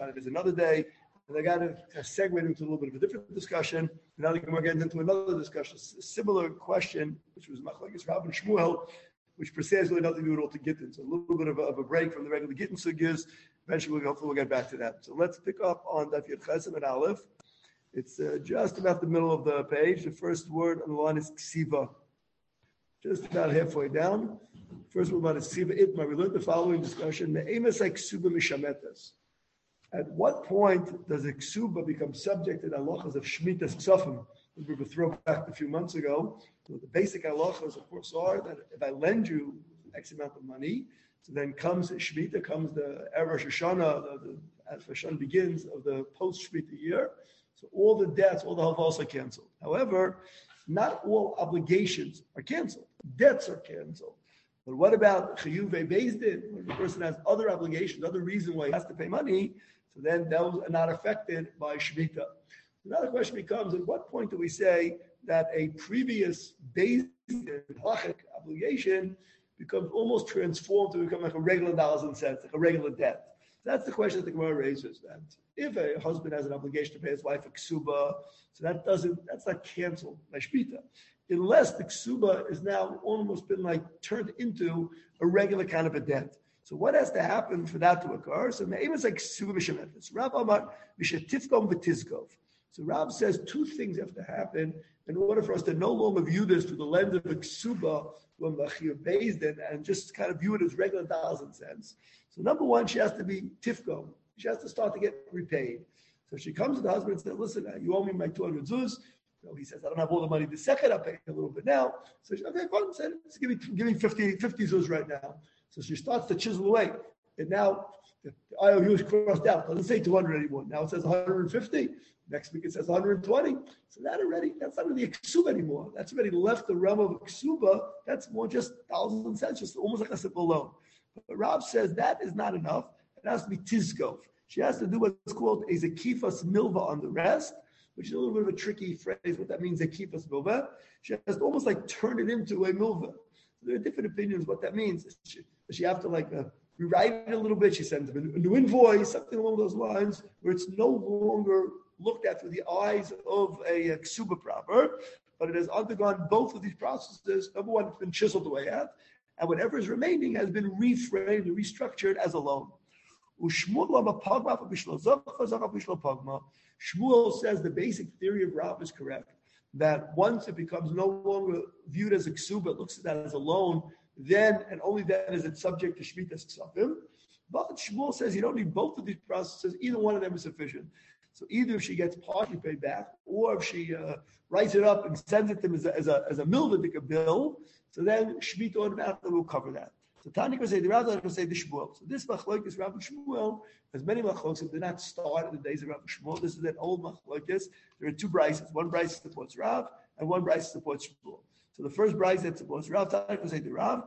it is another day. And I got to segue into a little bit of a different discussion. Now we're getting into another discussion, a similar question, which was Machlokes Rav and Shmuel, which per se has really nothing to do at all to Gittin. So a little bit of a break from the regular Gittin sugyas. Eventually, hopefully, we'll get back to that. So let's pick up on Daf Yud Chesed and Aleph. It's just about the middle of the page. The first word on the line is Ksiva. Just about halfway down. First word is Ksiva Itmar. We learned the following discussion. Me'emes like Ksuba mishametas. At what point does a ksuba become subject to the halachas of shmitas ksafim? We were thrown back a few months ago. So the basic halachas, of course, are that if I lend you X amount of money, so then comes Shemitah, comes the Rosh Hashanah, as Hashanah begins of the post-Shemitah year. So all the debts, all the halvos are canceled. However, not all obligations are canceled. Debts are canceled. But what about chiyuvei beis din? When the person has other obligations, other reason why he has to pay money, so then those are not affected by Shemitah. Another question becomes, at what point do we say that a previous beis din halachic obligation becomes almost transformed to become like a regular dollars and cents, like a regular debt? That's the question that the Gemara raises. That if a husband has an obligation to pay his wife a ksuba, so that's not canceled by Shemitah, unless the ksuba is now almost been like turned into a regular kind of a debt. So what has to happen for that to occur? So maybe it's like ksuba b'shemetes. Rav Amar b'shetifkom v'tizkov. So Rav says two things have to happen in order for us to no longer view this through the lens of a ksuba when machir beis din and just kind of view it as regular dollars and cents. So number one, she has to be tifkom. She has to start to get repaid. So she comes to the husband and says, listen, you owe me my 200 zuz. So he says, I don't have all the money. The second, I'll pay a little bit now. So she says, okay, fine. Let's give me 50 zuz right now. So she starts to chisel away. And now the IOU is crossed out. It doesn't say 200 anymore. Now it says 150. Next week it says 120. So that's not really a ksuba anymore. That's already left the realm of a ksuba. That's more just thousands and cents, just almost like a simple loan. But Rav says that is not enough. It has to be tizkov. She has to do what's called a zekifas milva on the rest, which is a little bit of a tricky phrase. What that means, zekifas milva. She has to almost like turn it into a milva. There are different opinions what that means. Does she have to rewrite it a little bit? She sends them a new invoice, something along those lines, where it's no longer looked at through the eyes of a ksuba proper, but it has undergone both of these processes. Number one, it's been chiseled away at, and whatever is remaining has been reframed and restructured as a loan. Shmuel says the basic theory of Rav is correct, that once it becomes no longer viewed as a ksuba, it looks at that as a loan, then and only then is it subject to shmitas ksafim. But Shmuel says you don't need both of these processes, either one of them is sufficient. So either if she gets partially paid back, or if she writes it up and sends it to him as a milvadik bill, so then Shemitah automatically will cover that. So Tanya can say the Rav can say the Shmuel. So this machlokes Rav and Shmuel, as many machlokes did not start in the days of Rav and Shmuel. This is an old machlokes. There are two brises. One brise supports Rav, and one brise supports Shmuel. So the first brise that supports Rav, Tanya can say the Rav.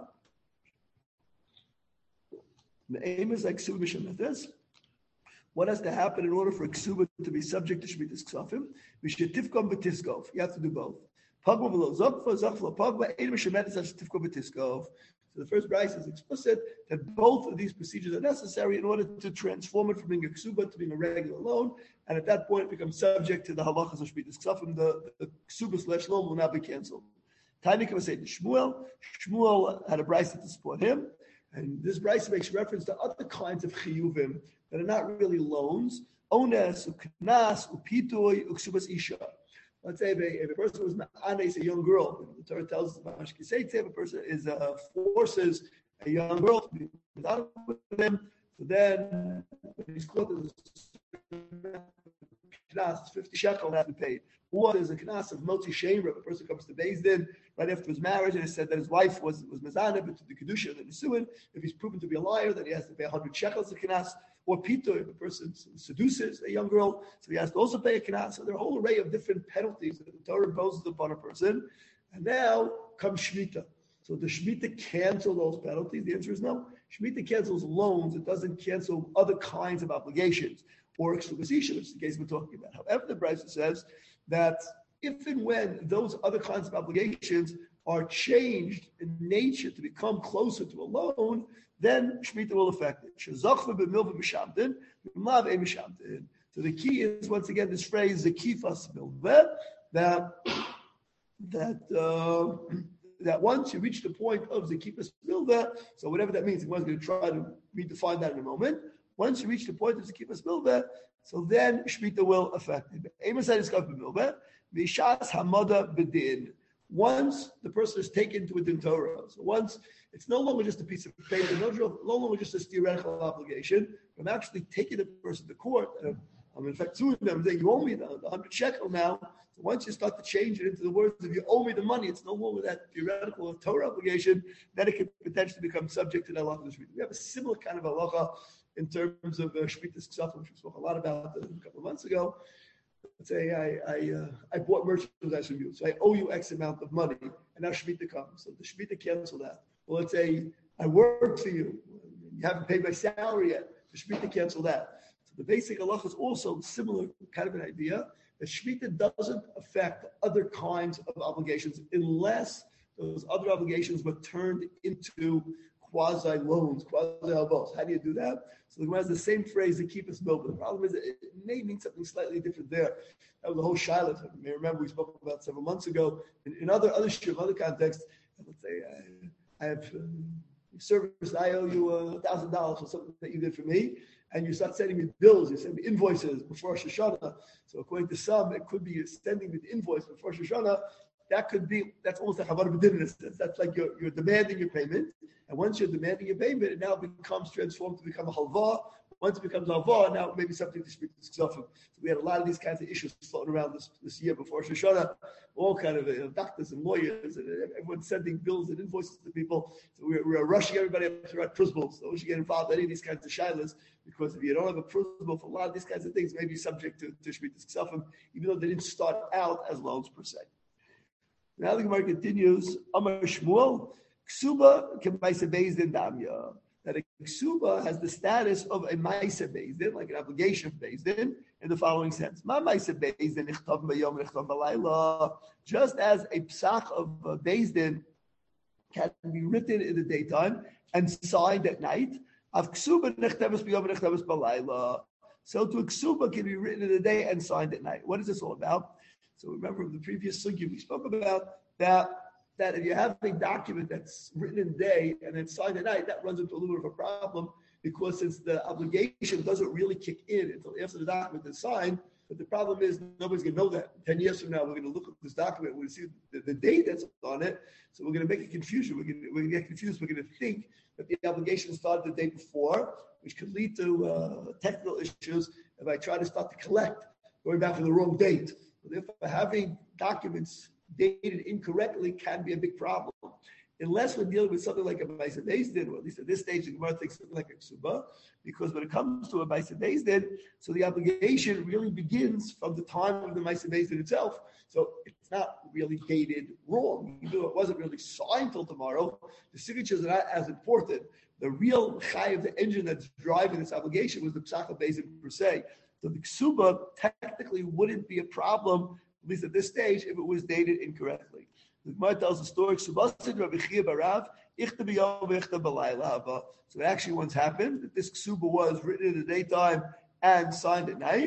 The aim is like ksuba b'shemetes. What has to happen in order for a ksuba to be subject to shmitas ksafim? V'shetifkom v'tiskov. You have to do both. Pagma v'lo zakfa, zakfa pagma. Ein b'shemetes has tifkom v'tiskov. So the first brayso is explicit that both of these procedures are necessary in order to transform it from being a ksuba to being a regular loan, and at that point it becomes subject to the halachas of shmitas ksafim. The ksuba / loan will not be canceled. Tanya can say to Shmuel. Shmuel had a brayso to support him, and this brayso makes reference to other kinds of chiyuvim that are not really loans. Ones, uknas, upitoi, uksubas isha. Let's say if a person was ma'anes, a young girl, the Torah tells us about if a person forces a young girl to be with him, so then he's caught as knas, 50 shekel has to be paid. Or there's a knas of motzi shemer, if a person comes to Beis Din right after his marriage and it said that his wife was mezaneh, but to the kedusha and the nisuin, if he's proven to be a liar, then he has to pay 100 shekels of knas. Or pito, if a person seduces a young girl, so he has to also pay a knas. So there are a whole array of different penalties that the Torah imposes upon a person. And now comes Shemitah. So does Shemitah cancel those penalties? The answer is no. Shemitah cancels loans. It doesn't cancel other kinds of obligations or exclusivity, which is the case we're talking about. However, the Brisa says that if and when those other kinds of obligations are changed in nature to become closer to a loan, then Shemitah will affect it. So the key is, once again, this phrase, the kifas milveh, that once you reach the point of the kifas milveh, so whatever that means, we're going to try to redefine that in a moment. Once you reach the point of the kifas milveh, so then Shemitah will affect it. Once the person is taken to a din Torah, so once it's no longer just a piece of paper, no longer just a theoretical obligation. I'm actually taking the person to court, and I'm in fact suing them, saying, you owe me the 100 shekel now. So once you start to change it into the words of you owe me the money, it's no longer that theoretical Torah obligation, then it could potentially become subject to the halacha of the Shemitah. We have a similar kind of halacha in terms of Shemitah's Ksafim, which we spoke a lot about a couple of months ago. Let's say I bought merchandise from you, so I owe you X amount of money, and now Shemitah comes. So the Shemitah cancel that. Well, let's say I worked for you, you haven't paid my salary yet. The Shemitah cancel that. So the basic halacha is also similar kind of an idea that Shemitah doesn't affect other kinds of obligations unless those other obligations were turned into quasi loans, quasi halvos. How do you do that? So the Gemara has the same phrase to keep us milveh. The problem is it may mean something slightly different there. That was the whole shiloh. You may remember we spoke about several months ago. In other contexts, let's say I have service. I owe you $1,000 for something that you did for me, and you start sending me bills. You send me invoices before Rosh Hashanah. So according to some, it could be sending me the invoice before Rosh Hashanah. That's almost like Havara B'din in a sense. That's like you're demanding your payment. And once you're demanding your payment, it now becomes transformed to become a halva. Once it becomes halva, now it may be something to speak to Ksafim. So we had a lot of these kinds of issues floating around this year before Rosh Hashanah. All kind of doctors and lawyers, and everyone's sending bills and invoices to people. So we're rushing everybody up to write principles. So we should get involved in any of these kinds of shilas, because if you don't have a principle for a lot of these kinds of things, maybe subject to Shmitas Ksafim, even though they didn't start out as loans per se. Now the Gemara continues, Amar Shmuel, Ksuba k'maisa bezdin damya. That a ksuba has the status of a maisa bezdin, like an obligation of bezdin, in the following sense. Ma maisa bezdin nichtav b'yom nichtav b'layla. Just as a psach of bezdin can be written in the daytime and signed at night, of ksuba nichtavus b'yom nichtavus b'layla. So to a ksuba can be written in the day and signed at night. What is this all about? So remember from the previous sugya we spoke about that if you have a document that's written in the day and then signed at night, that runs into a little bit of a problem, because since the obligation doesn't really kick in until after the document is signed. But the problem is nobody's going to know that. 10 years from now, we're going to look at this document, we're going to see the date that's on it. So we're going to make a confusion. We're going to get confused. We're going to think that the obligation started the day before, which could lead to technical issues if I try to start to collect going back to the wrong date. Therefore, having documents dated incorrectly can be a big problem. Unless we're dealing with something like a Maisa Bezdin, or at least at this stage, the Gemara takes something like a Ksuba, because when it comes to a Maisa Bezdin, so the obligation really begins from the time of the Maisa Bezdin itself. So it's not really dated wrong. Even though it wasn't really signed till tomorrow, the signatures are not as important. The real chai of the engine that's driving this obligation was the Psach Bezdin per se. So the ksuba technically wouldn't be a problem, at least at this stage, if it was dated incorrectly. The Gemara tells the story. So it actually once happened that this ksuba was written in the daytime and signed at night.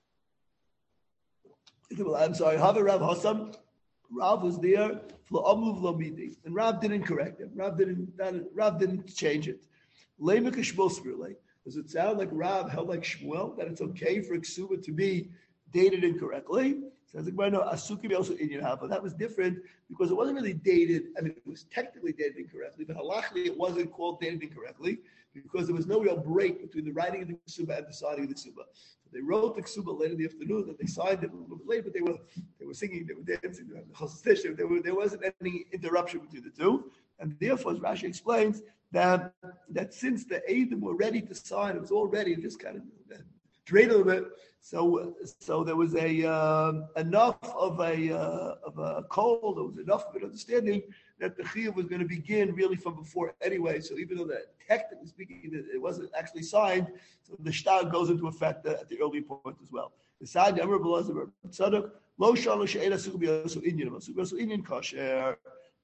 I'm sorry, Rav Hassam. Rav was there, and Rav didn't correct him. Rav didn't change it. Does it sound like Rav held like Shmuel, that it's okay for a ksuba to be dated incorrectly? Sounds like, well, no, Asuki also Inyan Hava. That was different because it wasn't really dated. I mean, it was technically dated incorrectly, but halachically it wasn't called dated incorrectly because there was no real break between the writing of the ksuba and the signing of the ksuba. So they wrote the ksuba late in the afternoon, and they signed it a little bit late, but they were singing, they were dancing, there wasn't any interruption between the two. And therefore, as Rashi explains, that since the Eidim were ready to sign, it was all ready, it just kind of drained a little bit. So there was enough of a call, there was enough of an understanding that the chiyuv was going to begin really from before anyway. So even though that technically speaking it wasn't actually signed, so the shtar goes into effect at the early point as well. The side Amar B'Lazar Tzadok Lo Shalosh She'ela Sukubiyasu Inyan Sukubiyasu Inyan Kasher.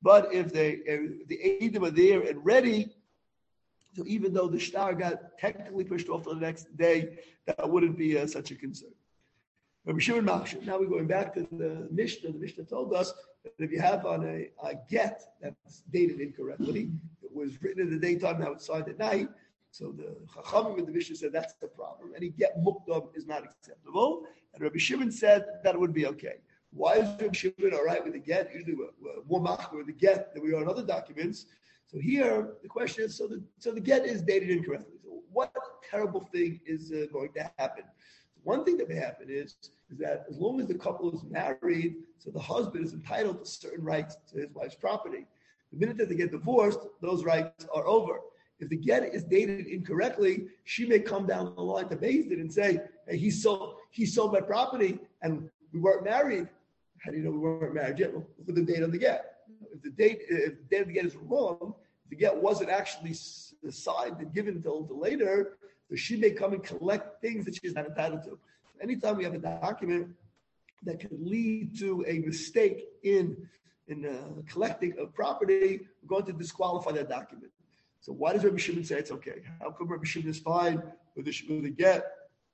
But if the Eidim are there and ready, so even though the shtar got technically pushed off to the next day, that wouldn't be such a concern. Rabbi Shimon Machshir. Now we're going back to the Mishnah. The Mishnah told us that if you have on a get that's dated incorrectly, it was written in the daytime, now it's signed at night. So the Chachamim in the Mishnah said that's the problem. Any get mukdam is not acceptable. And Rabbi Shimon said that would be okay. Why is Rabbi Shimon all right with the get? Usually we're more machmir with the get than we are in other documents. So here the question is: so the get is dated incorrectly. So what terrible thing is going to happen? One thing that may happen is that as long as the couple is married, so the husband is entitled to certain rights to his wife's property. The minute that they get divorced, those rights are over. If the get is dated incorrectly, she may come down the line to Beis Din and say, "Hey, he sold my property, and we weren't married." How do you know we weren't married yet? Well, look at the date on the get. If the date of the get is wrong, if the get wasn't actually signed and given until later, so she may come and collect things that she's not entitled to. Anytime we have a document that can lead to a mistake in collecting of property, we're going to disqualify that document. So why does Rabbi Shimon say it's okay? How come Rabbi Shimon is fine with the get?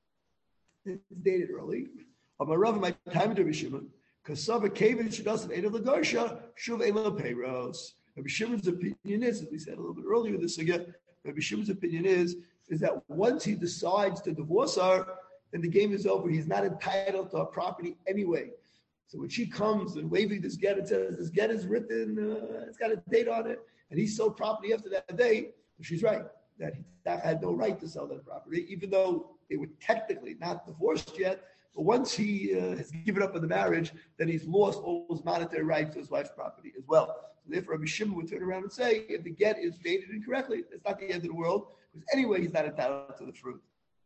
It's dated early. My Rav, my time to Rabbi Shimon, because Sava Kevin she doesn't ate of the Garsha, Shuv Ela Peiros. Rabbi Shimon's opinion is, as we said a little bit earlier this again, Rabbi Shimon's opinion is that once he decides to divorce her, then the game is over. He's not entitled to her property anyway. So when she comes and waving this get and says, this get is written, it's got a date on it, and he sold property after that date, she's right, that he had no right to sell that property, even though they were technically not divorced yet. But once he has given up on the marriage, then he's lost all his monetary rights to his wife's property as well. So therefore, Rabbi Shimon would turn around and say, if the get is dated incorrectly, it's not the end of the world, because anyway, he's not entitled to the fruit.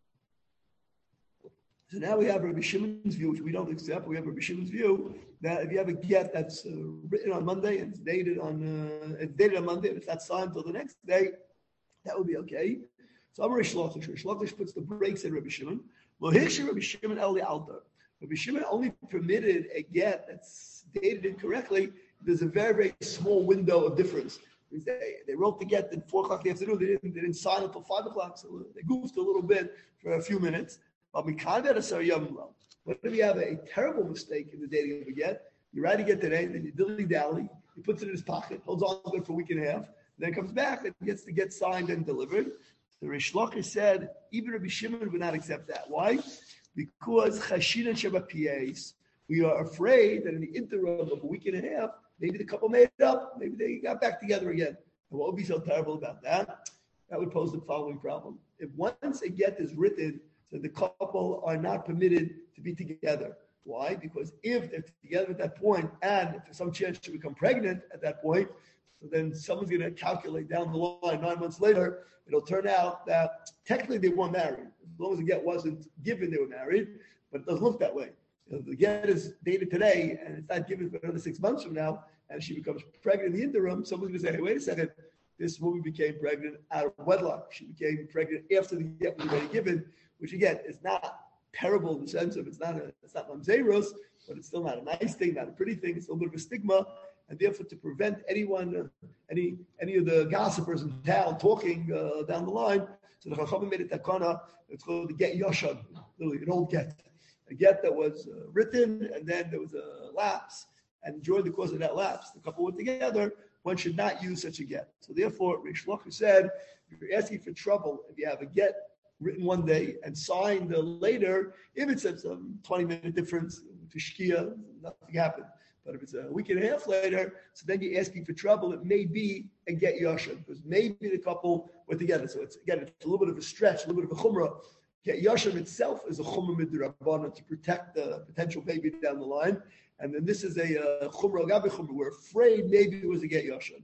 So now we have Rabbi Shimon's view, which we don't accept. We have Rabbi Shimon's view that if you have a get that's written on Monday and it's dated on Monday, and it's not signed until the next day, that would be okay. So I'm Rish Lakish. Rish Lakish puts the brakes in Rabbi Shimon. Rabbi Shimon El Altar. Rabbi Shimon only permitted a get that's dated incorrectly. There's a very, very small window of difference. They wrote the get at 4 o'clock in the afternoon. They didn't sign until 5 o'clock, so they goofed a little bit for a few minutes. But what if you have a terrible mistake in the dating of a get? You write a get today, then you dilly-dally, he puts it in his pocket, holds on to it for a week and a half, then comes back and gets the get signed and delivered. The Rish Lakish said, even Rabbi Shimon would not accept that. Why? Because Chashinan Shabbat we are afraid that in the interim of a week and a half, maybe the couple made it up, maybe they got back together again. And what would be so terrible about that? That would pose the following problem. If once a get is written, so the couple are not permitted to be together. Why? Because if they're together at that point, and if there's some chance to become pregnant at that point, so then someone's going to calculate down the line 9 months later, it'll turn out that technically they weren't married. As long as the get wasn't given, they were married, but it doesn't look that way. If the get is dated today, and it's not given for another 6 months from now, and she becomes pregnant in the interim, someone's going to say, hey, wait a second, this woman became pregnant out of wedlock. She became pregnant after the get was already given, which again is not terrible in the sense of it's not mamzeros, but it's still not a nice thing, not a pretty thing. It's a little bit of a stigma, and therefore to prevent anyone, any of the gossipers in town talking down the line, so the Chachamim made a takana. It's called the get yoshan, literally an old get, a get that was written, and then there was a lapse, and during the course of that lapse, the couple went together. One should not use such a get. So therefore, Rish Lakish said, if you're asking for trouble, if you have a get written one day and signed later, if it's a 20-minute difference to shkia, nothing happened. But if it's a week and a half later, so then you're asking for trouble, it may be a get yashan, because maybe the couple were together. So it's a little bit of a stretch, a little bit of a chumrah. Get yashan itself is a chumrah midrabanan to protect the potential baby down the line. And then this is a chumrah gabi chumrah. We're afraid maybe it was a get yashan.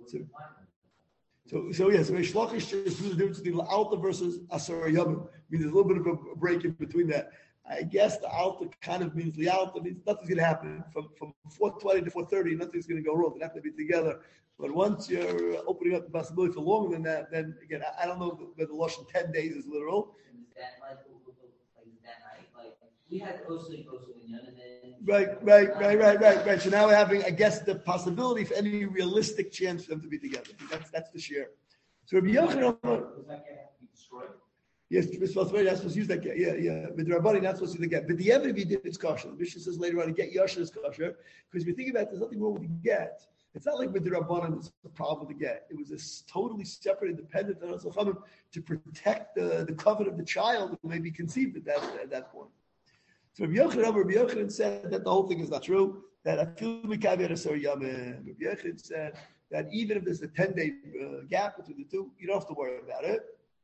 So Rish Lakish just do the difference between Alta versus Asar Yamim. I mean, there's a little bit of a break in between that. I guess the Alta kind of means Lialta means nothing's going to happen. From 4:20 to 4:30, nothing's going to go wrong. They're not going to be together. But once you're opening up the possibility for longer than that, then again, I don't know whether the Lashon 10 days is literal. Is that like that night? Like We had Osling, and then Right. So now we're having, I guess, the possibility for any realistic chance for them to be together. That's the share. So Rabbi Yochanan, does that get to be destroyed? yes, you're supposed to use that get. Yeah. But the Rabbani not supposed to use the get. But the evidence he did it's kosher. The Mishnah says later on, get yasher is kosher. Because if you think about it, there's nothing wrong with the get. It's not like with the Rabbanan, there's a problem with the get. It was a totally separate, independent to protect the covenant of the child who may be conceived at that point. So Rabbi Yochanan said that the whole thing is not true. That Rabbi Yochanan said that even if there's a 10-day gap between the two, you don't have to worry about it.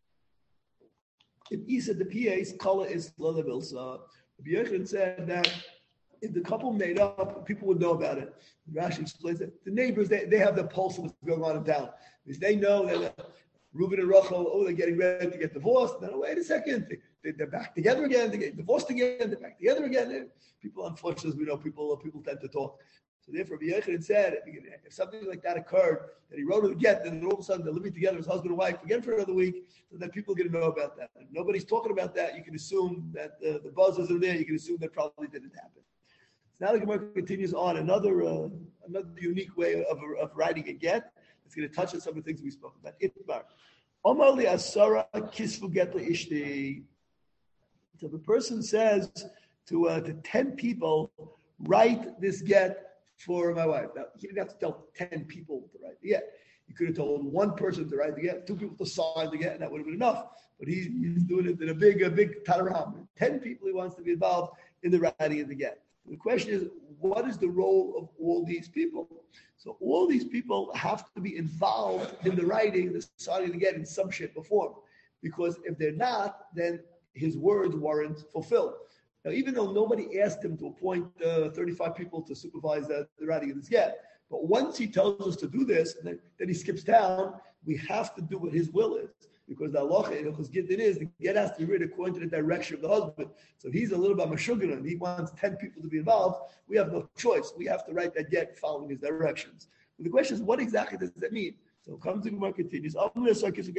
If Isa the PA's color is Lalabilsa, Rabbi Yochanan said that if the couple made up, people would know about it. Rashi explains that the neighbors, they have the pulse of what's going on in town. Because they know that Reuben and Rachel, they're getting ready to get divorced. Then, wait a second, they're back together again. They get divorced again. They're back together again. People, unfortunately, as we know, people tend to talk. So therefore, Rabbi Yochanan said, if something like that occurred, that he wrote it again, then all of a sudden they're living together as husband and wife again for another week, so that people are going to know about that. If nobody's talking about that, you can assume that the buzz isn't there. You can assume that probably didn't happen. So now the Gemara continues on another unique way of writing a get. It's going to touch on some of the things we spoke about. Itmar. Omar li asara kisvu get li ishti. So the person says to 10 people, write this get for my wife. Now, he didn't have to tell 10 people to write the get. He could have told one person to write the get, 2 people to sign the get, and that would have been enough. But he's doing it in a big tararam. 10 people he wants to be involved in the writing of the get. The question is, what is the role of all these people? So all these people have to be involved in the writing, the signing of the get in some shape or form. Because if they're not, then his words weren't fulfilled. Now, even though nobody asked him to appoint 35 people to supervise the writing of this get, but once he tells us to do this, and then he skips town, we have to do what his will is. Because the halacha, because get it is, the get has to be written according to the direction of the husband. So if he's a little bit mashugana and he wants 10 people to be involved, we have no choice. We have to write that get following his directions. But the question is, what exactly does that mean? So comes the Gemara continues. So Rabbi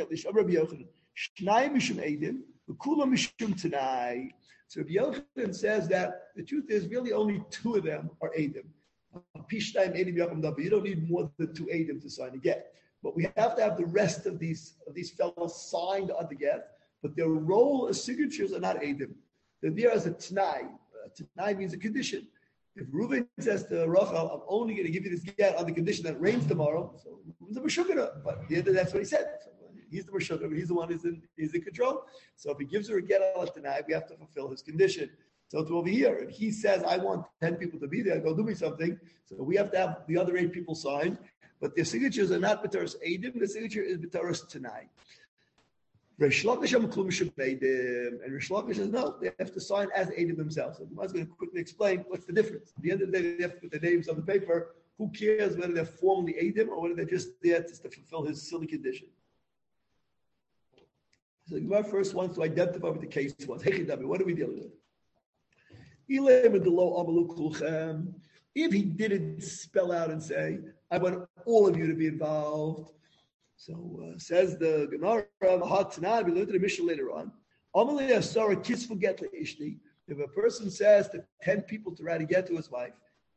Yochanan says that the truth is really only 2 of them are Eidim. You don't need more than 2 Eidim to sign a get. But we have to have the rest of these fellows signed on the get, but their role as signatures are not Eidim. They're there as a T'nai. T'nai means a condition. If Reuven says to Rachel, I'm only going to give you this get on the condition that it rains tomorrow, so Reuven's a Meshugana. But that's what he said. So he's the Meshugana, but he's the one who's in control. So if he gives her a get on T'nai, we have to fulfill his condition. So to over here, if he says, I want 10 people to be there, go do me something, so we have to have the other 8 people sign. But their signatures are not B'taras Eidim, the signature is B'taras T'nai. Rish Lakish and Rish Lakish says, no, they have to sign as Eidim themselves. So I was going to quickly explain what's the difference. At the end of the day, they have to put their names on the paper. Who cares whether they're formally Eidim or whether they're just there just to fulfill his silly condition? So the Gemara first wants to identify what the case was. What are we dealing with? If he didn't spell out and say, I want all of you to be involved. So says the Gemara, we learned the Mishnah later on. If a person says to 10 people to write a get to his wife,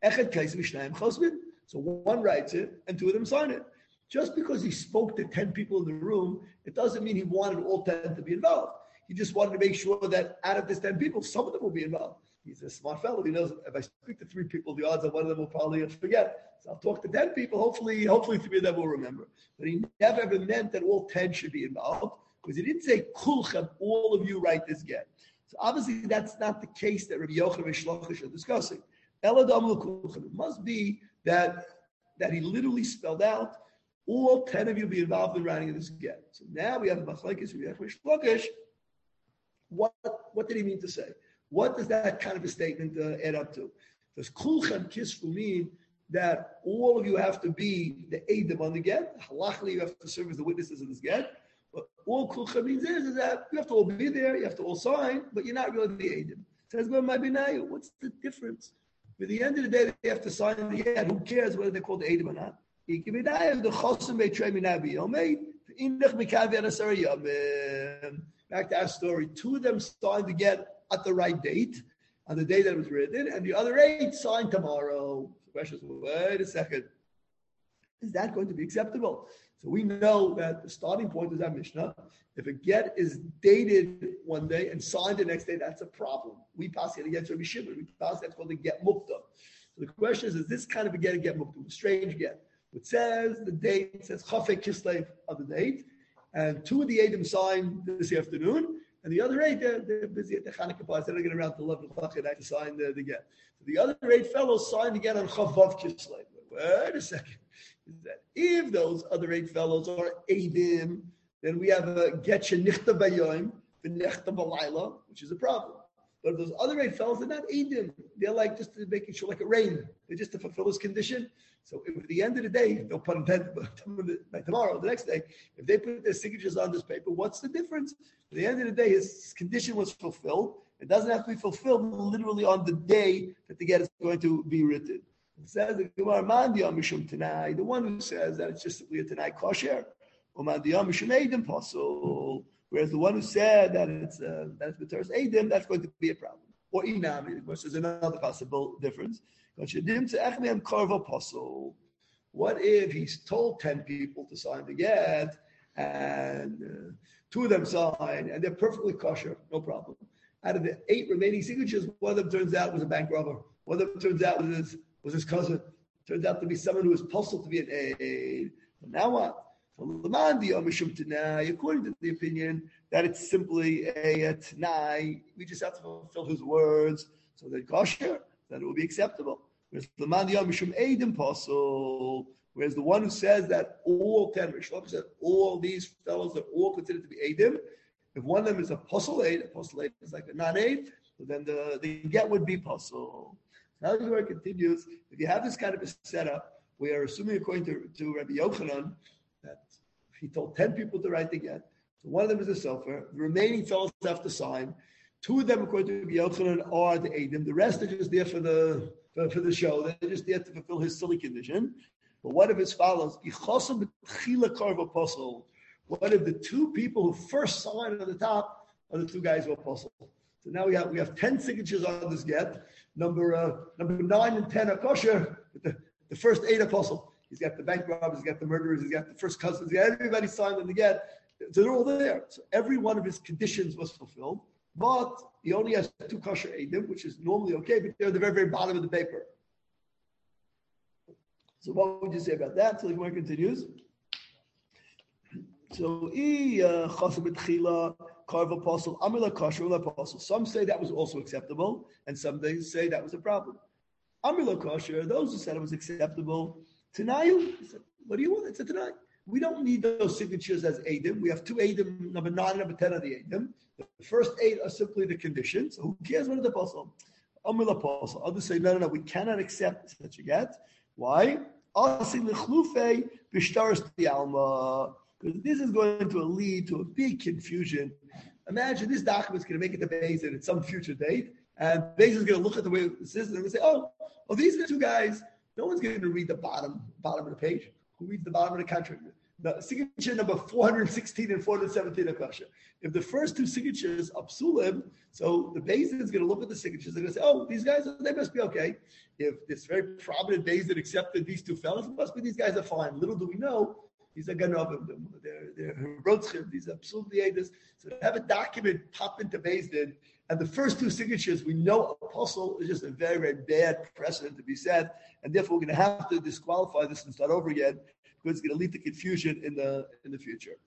so one writes it and 2 of them sign it. Just because he spoke to 10 people in the room, it doesn't mean he wanted all 10 to be involved. He just wanted to make sure that out of this 10 people, some of them will be involved. He's a smart fellow. He knows if I speak to 3 people, the odds of one of them will probably forget. So I'll talk to 10 people. Hopefully 3 of them will remember. But he never ever meant that all 10 should be involved because he didn't say, Kulchem, all of you write this get. So obviously that's not the case that Rabbi Yochanan and Shlachish are discussing. It must be that he literally spelled out, all 10 of you be involved in writing this get. So now we have Machlekes, Rabbi Yochanan and Shlachish. What did he mean to say? What does that kind of a statement add up to? Does Kulchem Kisfu mean that all of you have to be the Eidim on the get? Halachically, you have to serve as the witnesses of this get. But all Kulchem means is that you have to all be there, you have to all sign, but you're not really the Eidim. Says, what's the difference? At the end of the day, they have to sign the get. Who cares whether they're called the Eidim or not? Back to our story. 2 of them signed the get at the right date, on the day that it was written, and the other 8 sign tomorrow. The question is, wait a second. Is that going to be acceptable? So we know that the starting point is our Mishnah. If a get is dated one day and signed the next day, that's a problem. We pass it against Rabbi Shimon. We pass that's called a get mukta. So the question is this kind of a get mukta? A strange get. It says the date, says Chafei Kislev of the date, and 2 of the Eidim signed this afternoon, and the other 8, they're busy at the Chanukah party. They're not getting around to 11 o'clock at night to sign the get. So the other 8 fellows signed again on Chavav Kislev. Wait a second. That if those other 8 fellows are Eidim, then we have a get shenichta bayoim, v'nechta balayla, which is a problem. But if those other 8 fellows are not Eidim, they're like just making sure like a rain. They're just to fulfill this condition. So if at the end of the day, no pun intended, but by tomorrow, the next day, if they put their signatures on this paper, what's the difference? At the end of the day, his condition was fulfilled. It doesn't have to be fulfilled literally on the day that the get is going to be written. It says the Gemara, Mandiyam Mishum Tanai, the one who says that it's just simply a Tanai kosher, or Mandiyam Mishum Eidim Pasul, whereas the one who said that it's B'teres Eidim, that's going to be a problem. Or Inami, which is another possible difference. What if he's told 10 people to sign the get, and 2 of them sign, and they're perfectly kosher, no problem. Out of the 8 remaining signatures, one of them turns out was a bank robber. One of them turns out was his cousin. Turns out to be someone who was possible to be an aid. Now what? According to the opinion that it's simply a t'nai, we just have to fulfill his words, so that kosher, then it will be acceptable. Whereas the one who says that all 10, said all these fellows are all considered to be Eidim, if one of them is a puzzle aid is like a non-aid, so then the get would be puzzle. Now the Gemara continues, if you have this kind of a setup, we are assuming according to Rabbi Yochanan, that he told 10 people to write the get, so one of them is a sofer, the remaining fellows have to sign, 2 of them according to Rabbi Yochanan are the Eidim, the rest are just there for the show, they're just there to fulfill his silly condition. But what if it follows? What if the 2 people who first signed on the top are the 2 guys who are apostle? So now we have 10 signatures on this get. Number 9 and 10 are kosher. The first 8 apostle. He's got the bank robbers, he's got the murderers, he's got the first cousins, he's got everybody signed on the get. So they're all there. So every one of his conditions was fulfilled. But he only has 2 kosher Eidim, which is normally okay, but they're at the very, very bottom of the paper. So what would you say about that? So the Gemara continues. So some say that was also acceptable, and some say that was a problem. Amila kosher, those who said it was acceptable, Tanayu, what do you want? It's a Tanai. We don't need those signatures as Eidim. We have 2 Eidim, number 9 and number 10 are the Eidim. The first 8 are simply the conditions. So who cares what is the apostle? Amila apostle. Others say, no, we cannot accept such a get. Why? Because this is going to lead to a big confusion. Imagine this document is going to make it to Beis Din at some future date, and Beis Din is going to look at the way it says and say, oh, these are the 2 guys. No one's going to read the bottom of the page. Who reads the bottom of the contract? The signature number 416 and 417 are kosher. If the first 2 signatures are psulim, so the Beis Din is going to look at the signatures. They're going to say, oh, these guys, they must be okay. If this very prominent Beis Din accepted these 2 fellows, it must be these guys are fine. Little do we know, these are ganovim. They're rotzchim. These are absolutely edus. So to have a document pop into Beis Din, and the first 2 signatures, we know apostle is just a very, very bad precedent to be set, and therefore we're going to have to disqualify this and start over again, because it's going to lead to confusion in the future.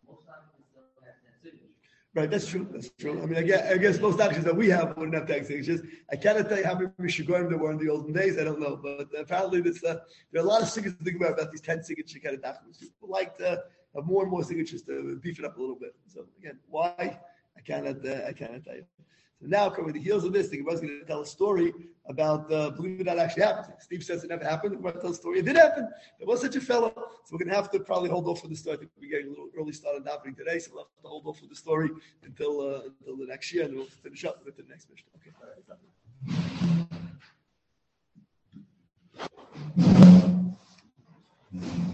Right, that's true. I mean, I guess most documents that we have wouldn't have tag signatures. I cannot tell you how many Mishugorim there were in the olden days. I don't know, but apparently there are a lot of signatures to think about these 10 signature kind of documents. People like to have more and more signatures to beef it up a little bit. So again, why? I cannot tell you. So now, coming to the heels of this, the Gemara is going to tell a story about believe it or not actually happened. Steve says it never happened. The Gemara tells a story. It did happen. There was such a fellow. So we're going to have to probably hold off for the story. I think we're getting a little early start on davening today, so we'll have to hold off for the story until the next year, and then we'll finish up with the next mission. Okay.